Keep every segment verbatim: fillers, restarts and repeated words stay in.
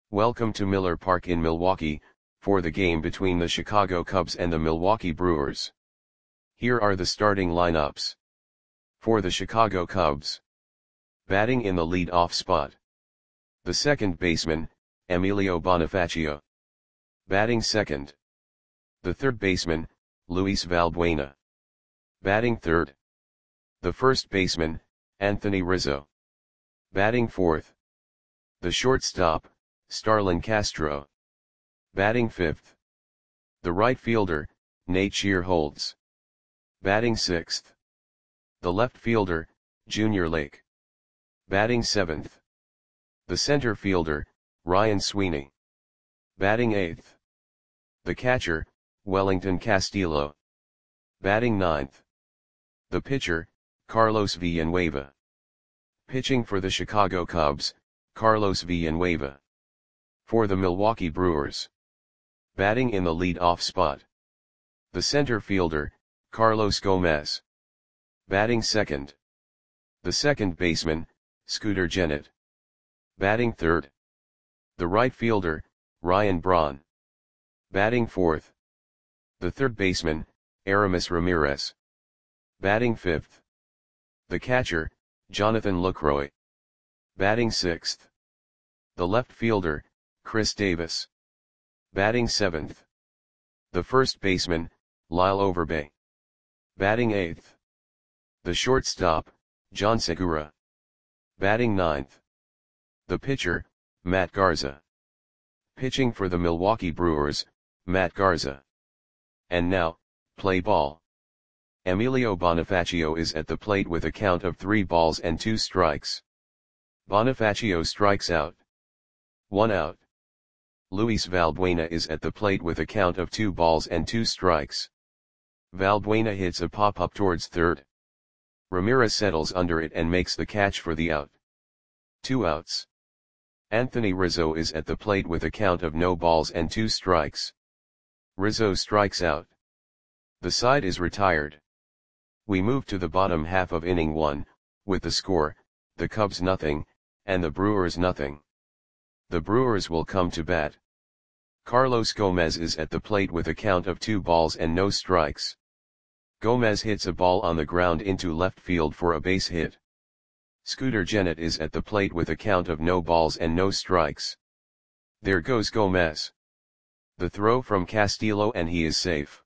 Welcome to Miller Park in Milwaukee, for the game between the Chicago Cubs and the Milwaukee Brewers. Here are the starting lineups. For the Chicago Cubs. Batting in the lead-off spot. The second baseman, Emilio Bonifacio. Batting second. The third baseman, Luis Valbuena. Batting third. The first baseman, Anthony Rizzo. Batting fourth. The shortstop, Starlin Castro. Batting fifth. The right fielder, Nate Shearholtz. Batting sixth. The left fielder, Junior Lake. Batting seventh. The center fielder, Ryan Sweeney. Batting eighth. The catcher, Wellington Castillo. Batting ninth. The pitcher, Carlos Villanueva. Pitching for the Chicago Cubs, Carlos Villanueva. For the Milwaukee Brewers. Batting in the lead-off spot. The center fielder, Carlos Gomez. Batting second. The second baseman, Scooter Gennett. Batting third. The right fielder, Ryan Braun. Batting fourth. The third baseman, Aramis Ramirez. Batting fifth. The catcher, Jonathan Lucroy. Batting sixth. The left fielder, Chris Davis. Batting seventh. The first baseman, Lyle Overbay. Batting eighth. The shortstop, John Segura. Batting ninth. The pitcher, Matt Garza. Pitching for the Milwaukee Brewers, Matt Garza. And now, play ball. Emilio Bonifacio is at the plate with a count of three balls and two strikes. Bonifacio strikes out. One out. Luis Valbuena is at the plate with a count of two balls and two strikes. Valbuena hits a pop-up towards third. Ramirez settles under it and makes the catch for the out. Two outs. Anthony Rizzo is at the plate with a count of no balls and two strikes. Rizzo strikes out. The side is retired. We move to the bottom half of inning one, with the score, the Cubs nothing, and the Brewers nothing. The Brewers will come to bat. Carlos Gomez is at the plate with a count of two balls and no strikes. Gomez hits a ball on the ground into left field for a base hit. Scooter Gennett is at the plate with a count of no balls and no strikes. There goes Gomez. The throw from Castillo and he is safe.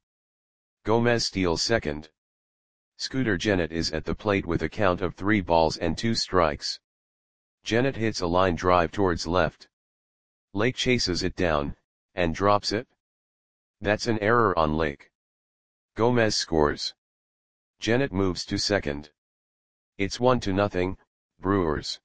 Gomez steals second. Scooter Gennett is at the plate with a count of three balls and two strikes. Gennett hits a line drive towards left. Lake chases it down, and drops it. That's an error on Lake. Gomez scores. Gennett moves to second. It's one to nothing, Brewers.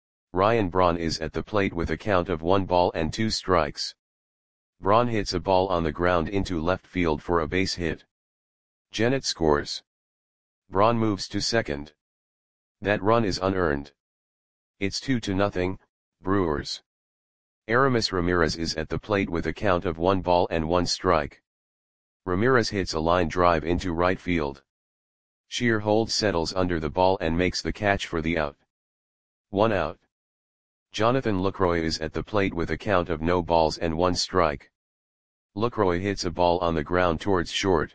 Ryan Braun is at the plate with a count of one ball and two strikes. Braun hits a ball on the ground into left field for a base hit. Gennett scores. Braun moves to second. That run is unearned. It's two to nothing, Brewers. Aramis Ramirez is at the plate with a count of one ball and one strike. Ramirez hits a line drive into right field. Shearholtz settles under the ball and makes the catch for the out. One out. Jonathan Lucroy is at the plate with a count of no balls and one strike. Lucroy hits a ball on the ground towards short.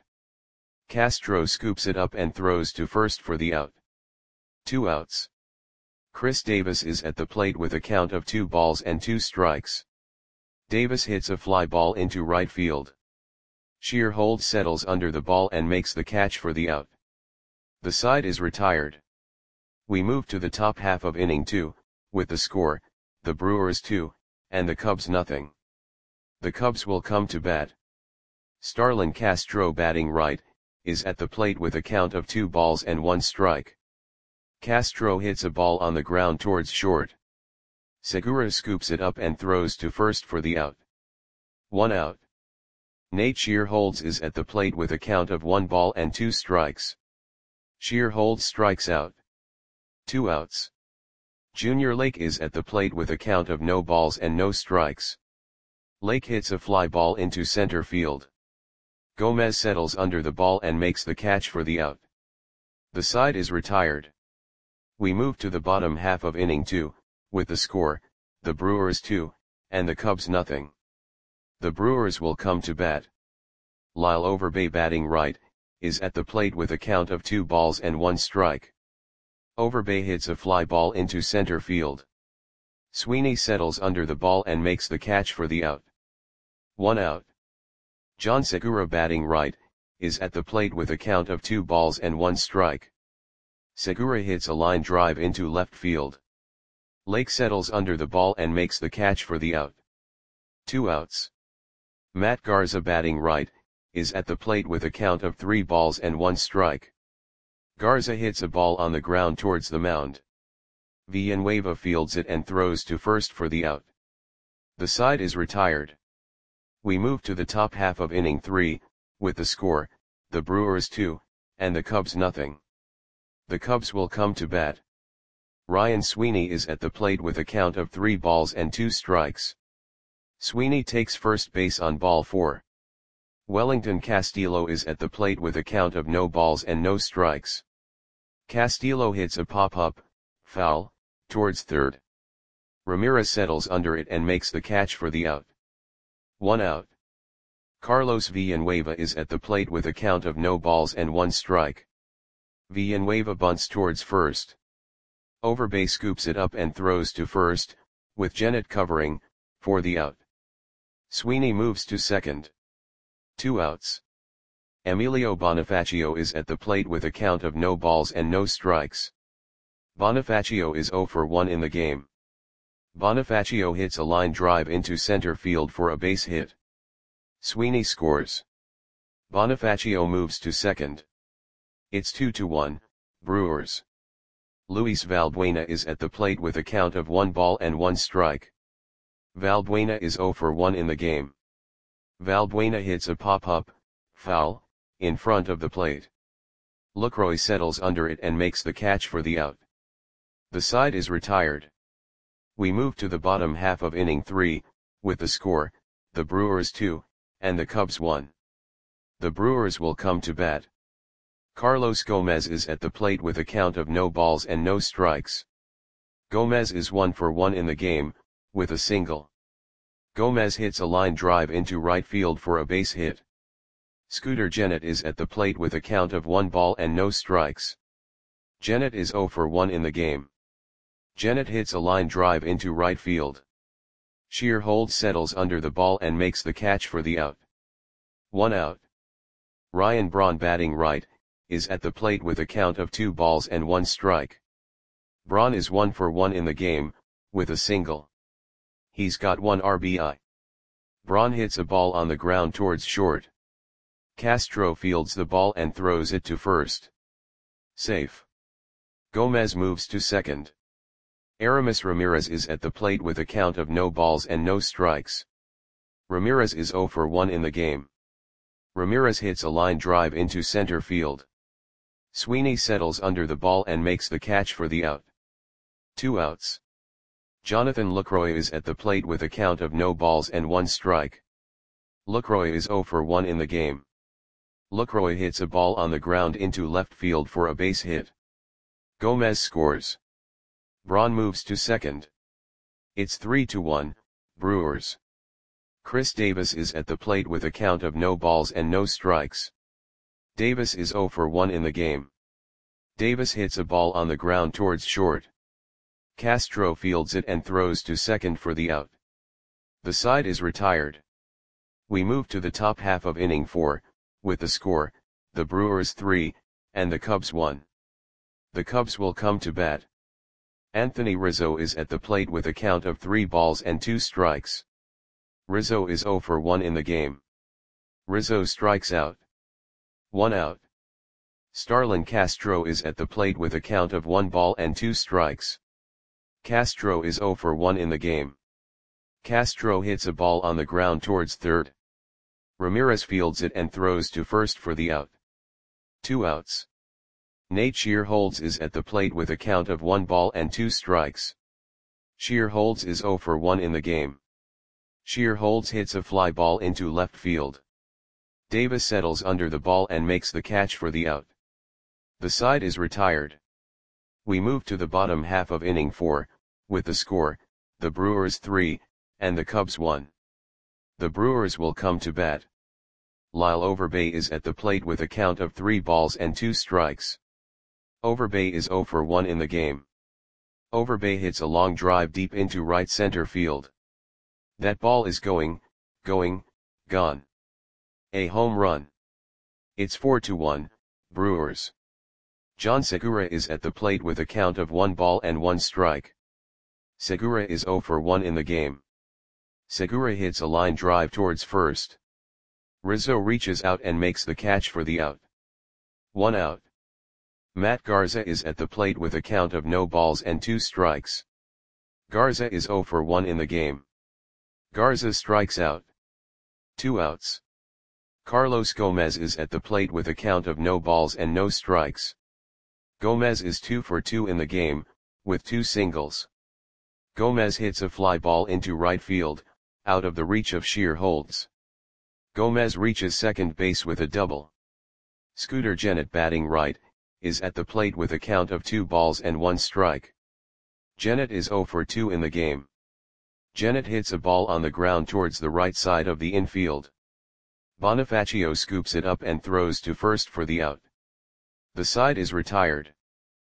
Castro scoops it up and throws to first for the out. Two outs. Chris Davis is at the plate with a count of two balls and two strikes. Davis hits a fly ball into right field. Shearholtz settles under the ball and makes the catch for the out. The side is retired. We move to the top half of inning two, with the score, the Brewers two, and the Cubs nothing. The Cubs will come to bat. Starlin Castro batting right, is at the plate with a count of two balls and one strike. Castro hits a ball on the ground towards short. Segura scoops it up and throws to first for the out. One out. Nate Shearholtz is at the plate with a count of one ball and two strikes. Shearholtz strikes out. Two outs. Junior Lake is at the plate with a count of no balls and no strikes. Lake hits a fly ball into center field. Gomez settles under the ball and makes the catch for the out. The side is retired. We move to the bottom half of inning two, with the score, the Brewers two, and the Cubs nothing. The Brewers will come to bat. Lyle Overbay batting right, is at the plate with a count of two balls and one strike. Overbay hits a fly ball into center field. Sweeney settles under the ball and makes the catch for the out. One out. John Segura batting right, is at the plate with a count of two balls and one strike. Segura hits a line drive into left field. Lake settles under the ball and makes the catch for the out. Two outs. Matt Garza batting right, is at the plate with a count of three balls and one strike. Garza hits a ball on the ground towards the mound. Villanueva fields it and throws to first for the out. The side is retired. We move to the top half of inning three, with the score, the Brewers two, and the Cubs nothing. The Cubs will come to bat. Ryan Sweeney is at the plate with a count of three balls and two strikes. Sweeney takes first base on ball four. Wellington Castillo is at the plate with a count of no balls and no strikes. Castillo hits a pop-up, foul, towards third. Ramirez settles under it and makes the catch for the out. One out. Carlos Villanueva is at the plate with a count of no balls and one strike. Villanueva bunts towards first. Overbay scoops it up and throws to first, with Gennett covering, for the out. Sweeney moves to second. Two outs. Emilio Bonifacio is at the plate with a count of no balls and no strikes. Bonifacio is zero for one in the game. Bonifacio hits a line drive into center field for a base hit. Sweeney scores. Bonifacio moves to second. It's two to one, Brewers. Luis Valbuena is at the plate with a count of one ball and one strike. Valbuena is zero for one in the game. Valbuena hits a pop-up, foul, in front of the plate. Lucroy settles under it and makes the catch for the out. The side is retired. We move to the bottom half of inning three, with the score, the Brewers two, and the Cubs one. The Brewers will come to bat. Carlos Gomez is at the plate with a count of no balls and no strikes. Gomez is one for one in the game, with a single. Gomez hits a line drive into right field for a base hit. Scooter Gennett is at the plate with a count of one ball and no strikes. Gennett is zero for one in the game. Gennett hits a line drive into right field. Shearholtz settles under the ball and makes the catch for the out. One out. Ryan Braun batting right, is at the plate with a count of two balls and one strike. Braun is one for one in the game, with a single. He's got one R B I. Braun hits a ball on the ground towards short. Castro fields the ball and throws it to first. Safe. Gomez moves to second. Aramis Ramirez is at the plate with a count of no balls and no strikes. Ramirez is zero for one in the game. Ramirez hits a line drive into center field. Sweeney settles under the ball and makes the catch for the out. Two outs. Jonathan Lucroy is at the plate with a count of no balls and one strike. Lucroy is zero for one in the game. Lucroy hits a ball on the ground into left field for a base hit. Gomez scores. Braun moves to second. It's three to one, Brewers. Chris Davis is at the plate with a count of no balls and no strikes. Davis is zero for one in the game. Davis hits a ball on the ground towards short. Castro fields it and throws to second for the out. The side is retired. We move to the top half of inning four, with the score, the Brewers three, and the Cubs one. The Cubs will come to bat. Anthony Rizzo is at the plate with a count of three balls and two strikes. Rizzo is zero for one in the game. Rizzo strikes out. One out. Starlin Castro is at the plate with a count of one ball and two strikes. Castro is zero for one in the game. Castro hits a ball on the ground towards third. Ramirez fields it and throws to first for the out. Two outs. Nate Shearholtz is at the plate with a count of one ball and two strikes. Shearholtz is zero for one in the game. Shearholtz hits a fly ball into left field. Davis settles under the ball and makes the catch for the out. The side is retired. We move to the bottom half of inning four, with the score, the Brewers three, and the Cubs one. The Brewers will come to bat. Lyle Overbay is at the plate with a count of three balls and two strikes. Overbay is oh for one in the game. Overbay hits a long drive deep into right center field. That ball is going, going, gone. A home run. It's four to one, Brewers. John Segura is at the plate with a count of one ball and one strike. Segura is oh for one in the game. Segura hits a line drive towards first. Rizzo reaches out and makes the catch for the out. One out. Matt Garza is at the plate with a count of no balls and two strikes. Garza is oh for one in the game. Garza strikes out. Two outs. Carlos Gomez is at the plate with a count of no balls and no strikes. Gomez is two for two in the game, with two singles. Gomez hits a fly ball into right field, out of the reach of sheer holds. Gomez reaches second base with a double. Scooter Gennett, batting right, is at the plate with a count of two balls and one strike. Gennett is oh for two in the game. Gennett hits a ball on the ground towards the right side of the infield. Bonifacio scoops it up and throws to first for the out. The side is retired.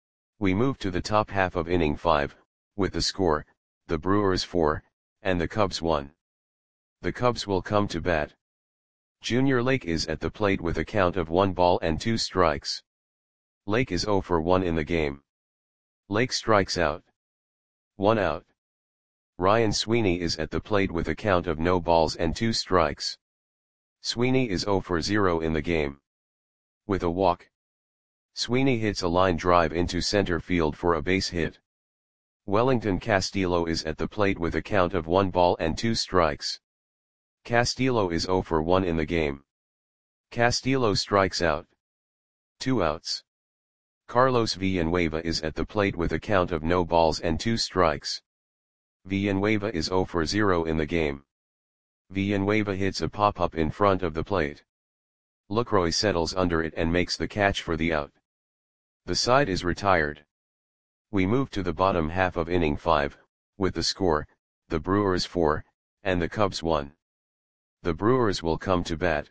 We move to the top half of inning five, with the score, the Brewers four, and the Cubs one. The Cubs will come to bat. Junior Lake is at the plate with a count of one ball and two strikes. Lake is oh for one in the game. Lake strikes out. One out. Ryan Sweeney is at the plate with a count of no balls and two strikes. Sweeney is oh for zero in the game. With a walk. Sweeney hits a line drive into center field for a base hit. Wellington Castillo is at the plate with a count of one ball and two strikes. Castillo is oh for one in the game. Castillo strikes out. Two outs. Carlos Villanueva is at the plate with a count of no balls and two strikes. Villanueva is oh for zero in the game. Villanueva hits a pop-up in front of the plate. Lucroy settles under it and makes the catch for the out. The side is retired. We move to the bottom half of inning five, with the score, the Brewers four, and the Cubs one. The Brewers will come to bat.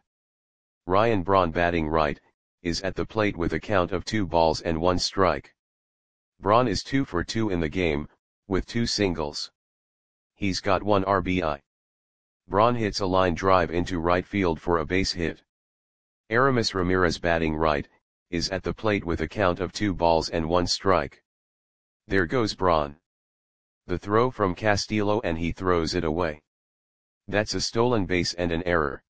Ryan Braun, batting right, is at the plate with a count of two balls and one strike. Braun is two for two in the game, with two singles. He's got one R B I. Braun hits a line drive into right field for a base hit. Aramis Ramirez, batting right, is at the plate with a count of two balls and one strike. There goes Braun. The throw from Castillo and he throws it away. That's a stolen base and an error.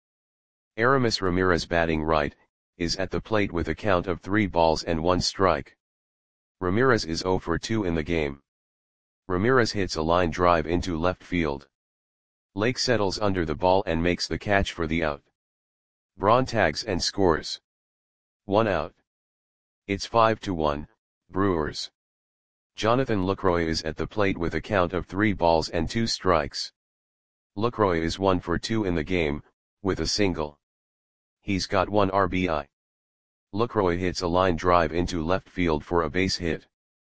Aramis Ramirez, batting right, is at the plate with a count of three balls and one strike. Ramirez is oh for two in the game. Ramirez hits a line drive into left field. Lake settles under the ball and makes the catch for the out. Braun tags and scores. One out. It's five to one, Brewers. Jonathan Lucroy is at the plate with a count of three balls and two strikes. Lucroy is one for two in the game, with a single. He's got one R B I. Lucroy hits a line drive into left field for a base hit.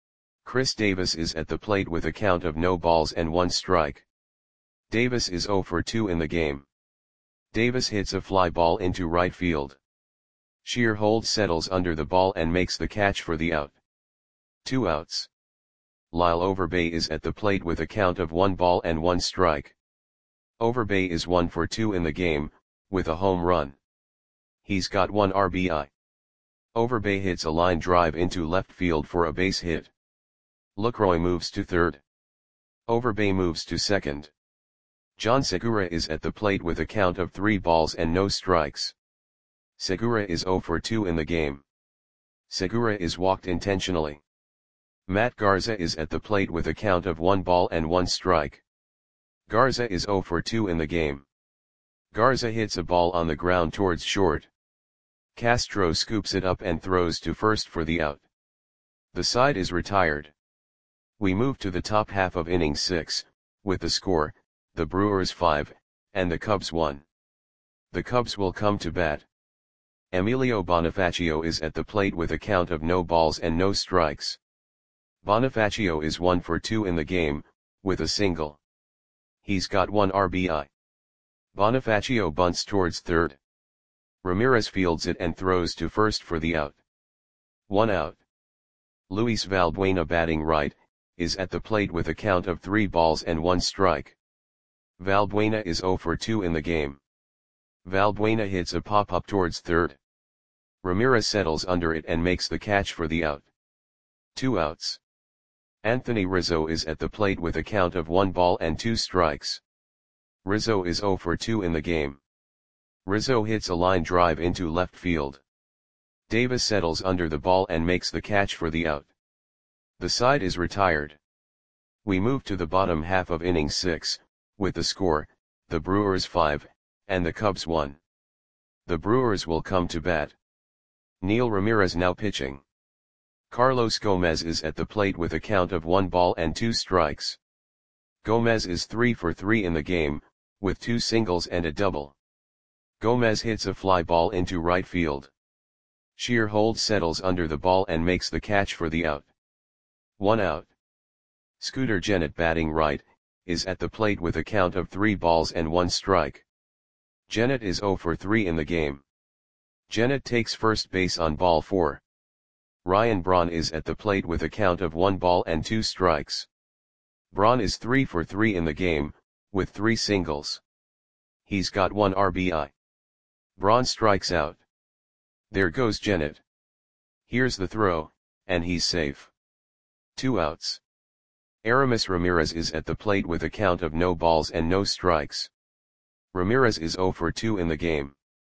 Chris Davis is at the plate with a count of no balls and one strike. Davis is oh for two in the game. Davis hits a fly ball into right field. Shearhold settles under the ball and makes the catch for the out. Two outs. Lyle Overbay is at the plate with a count of one ball and one strike. Overbay is one for two in the game, with a home run. He's got one R B I. Overbay hits a line drive into left field for a base hit. Lucroy moves to third. Overbay moves to second. John Segura is at the plate with a count of three balls and no strikes. Segura is oh for two in the game. Segura is walked intentionally. Matt Garza is at the plate with a count of one ball and one strike. Garza is oh for two in the game. Garza hits a ball on the ground towards short. Castro scoops it up and throws to first for the out. The side is retired. We move to the top half of inning six, with the score, the Brewers five, and the Cubs one. The Cubs will come to bat. Emilio Bonifacio is at the plate with a count of no balls and no strikes. Bonifacio is one for two in the game, with a single. He's got one R B I. Bonifacio bunts towards third. Ramirez fields it and throws to first for the out. One out. Luis Valbuena, batting right, is at the plate with a count of three balls and one strike. Valbuena is zero for two in the game. Valbuena hits a pop-up towards third. Ramirez settles under it and makes the catch for the out. Two outs. Anthony Rizzo is at the plate with a count of one ball and two strikes. Rizzo is zero for two in the game. Rizzo hits a line drive into left field. Davis settles under the ball and makes the catch for the out. The side is retired. We move to the bottom half of inning six, with the score, the Brewers five, and the Cubs one. The Brewers will come to bat. Neil Ramirez now pitching. Carlos Gomez is at the plate with a count of one ball and two strikes. Gomez is three for three in the game, with two singles and a double. Gomez hits a fly ball into right field. Shearholtz settles under the ball and makes the catch for the out. One out. Scooter Gennett, batting right, is at the plate with a count of three balls and one strike. Gennett is zero for three in the game. Gennett takes first base on ball four. Ryan Braun is at the plate with a count of one ball and two strikes. Braun is three for three in the game, with three singles. He's got one R B I. Braun strikes out. There goes Gennett. Here's the throw, and he's safe. Two outs. Aramis Ramirez is at the plate with a count of no balls and no strikes. Ramirez is zero for two in the game.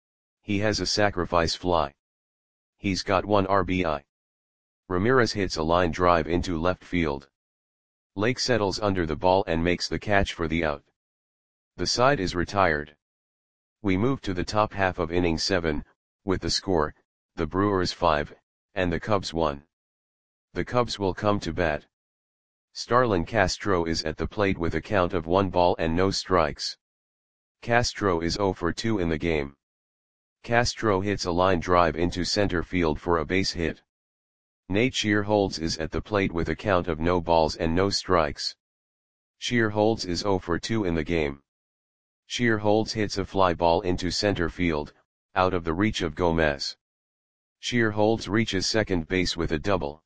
He has a sacrifice fly. He's got one R B I. Ramirez hits a line drive into left field. Lake settles under the ball and makes the catch for the out. The side is retired. We move to the top half of inning seven, with the score, the Brewers five, and the Cubs one. The Cubs will come to bat. Starlin Castro is at the plate with a count of one ball and no strikes. Castro is zero for two in the game. Castro hits a line drive into center field for a base hit. Nate Shearholtz is at the plate with a count of no balls and no strikes. Shearholtz is zero for two in the game. Shearholtz hits a fly ball into center field, out of the reach of Gomez. Shearholtz reaches second base with a double.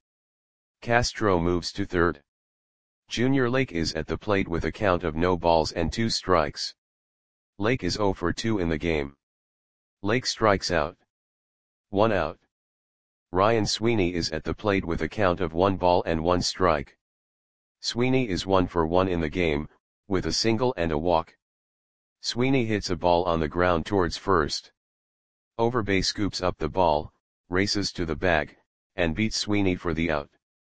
Castro moves to third. Junior Lake is at the plate with a count of no balls and two strikes. Lake is zero for two in the game. Lake strikes out. One out. Ryan Sweeney is at the plate with a count of one ball and one strike. Sweeney is one for one in the game, with a single and a walk. Sweeney hits a ball on the ground towards first. Overbay scoops up the ball, races to the bag, and beats Sweeney for the out.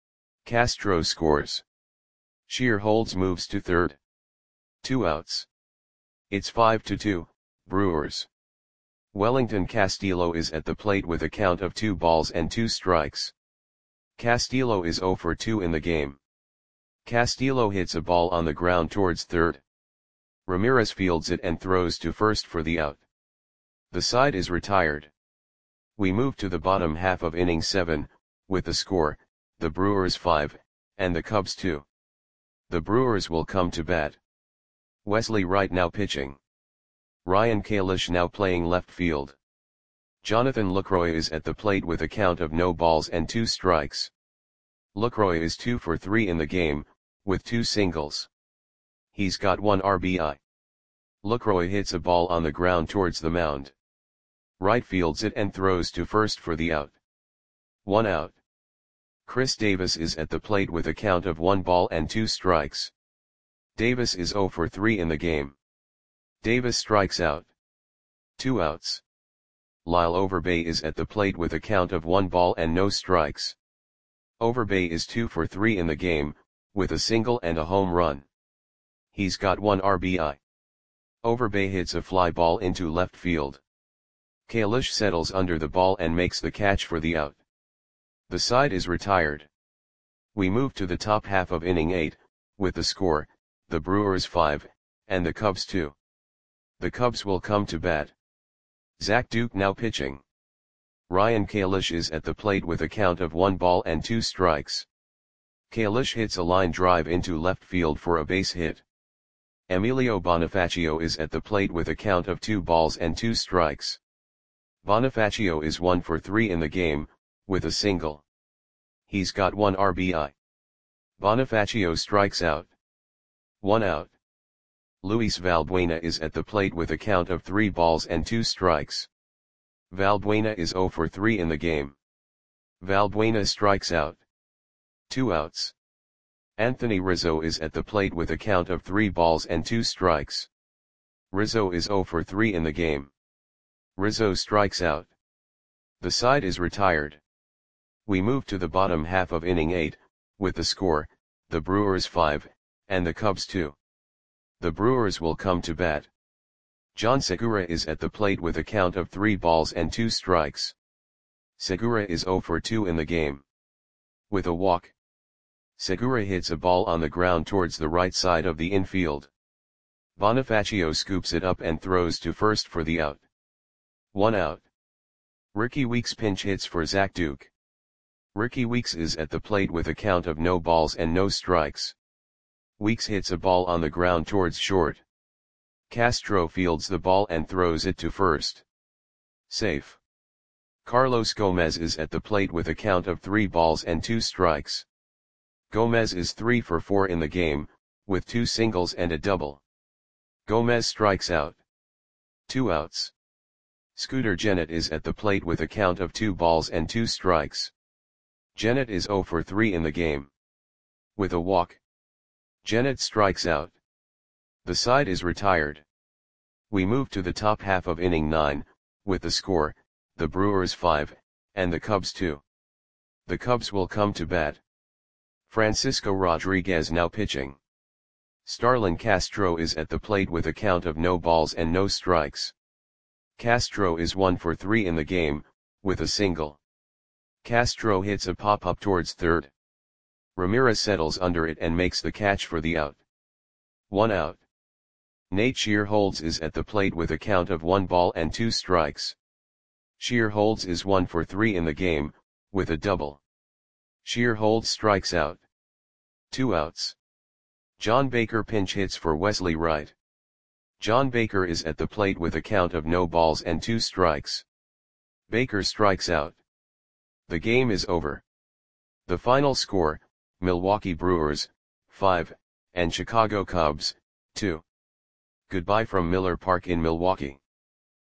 Castro scores. Shearholtz moves to third. Two outs. It's five to two, Brewers. Wellington Castillo is at the plate with a count of two balls and two strikes. Castillo is zero for two in the game. Castillo hits a ball on the ground towards third. Ramirez fields it and throws to first for the out. The side is retired. We move to the bottom half of inning seven, with the score, the Brewers five, and the Cubs two. The Brewers will come to bat. Wesley Wright now pitching. Ryan Kalish now playing left field. Jonathan Lucroy is at the plate with a count of no balls and two strikes. Lucroy is two for three in the game, with two singles. He's got one R B I. Lucroy hits a ball on the ground towards the mound. Wright fields it and throws to first for the out. One out. Chris Davis is at the plate with a count of one ball and two strikes. Davis is zero for three in the game. Davis strikes out. Two outs. Lyle Overbay is at the plate with a count of one ball and no strikes. Overbay is two for three in the game, with a single and a home run. He's got one R B I. Overbay hits a fly ball into left field. Kalish settles under the ball and makes the catch for the out. The side is retired. We move to the top half of inning eight, with the score, the Brewers five, and the Cubs two. The Cubs will come to bat. Zach Duke now pitching. Ryan Kalish is at the plate with a count of one ball and two strikes. Kalish hits a line drive into left field for a base hit. Emilio Bonifacio is at the plate with a count of two balls and two strikes. Bonifacio is one for three in the game, with a single. He's got one R B I. Bonifacio strikes out. One out. Luis Valbuena is at the plate with a count of three balls and two strikes. Valbuena is zero for three in the game. Valbuena strikes out. Two outs. Anthony Rizzo is at the plate with a count of three balls and two strikes. Rizzo is zero for three in the game. Rizzo strikes out. The side is retired. We move to the bottom half of inning eight, with the score, the Brewers five, and the Cubs two. The Brewers will come to bat. John Segura is at the plate with a count of three balls and two strikes. Segura is zero for two in the game. With a walk. Segura hits a ball on the ground towards the right side of the infield. Bonifacio scoops it up and throws to first for the out. One out. Ricky Weeks pinch hits for Zach Duke. Ricky Weeks is at the plate with a count of no balls and no strikes. Weeks hits a ball on the ground towards short. Castro fields the ball and throws it to first. Safe. Carlos Gomez is at the plate with a count of three balls and two strikes. Gomez is three for four in the game, with two singles and a double. Gomez strikes out. Two outs. Scooter Gennett is at the plate with a count of two balls and two strikes. Gennett is zero for three in the game. With a walk. Gennett strikes out. The side is retired. We move to the top half of inning nine, with the score, the Brewers five, and the Cubs two. The Cubs will come to bat. Francisco Rodriguez now pitching. Starlin Castro is at the plate with a count of no balls and no strikes. Castro is one for three in the game, with a single. Castro hits a pop-up towards third. Ramirez settles under it and makes the catch for the out. One out. Nate Shearholds is at the plate with a count of one ball and two strikes. Shearholds is one for three in the game, with a double. Shearholds strikes out. Two outs. John Baker pinch hits for Wesley Wright. John Baker is at the plate with a count of no balls and two strikes. Baker strikes out. The game is over. The final score, Milwaukee Brewers, five, and Chicago Cubs, two. Goodbye from Miller Park in Milwaukee.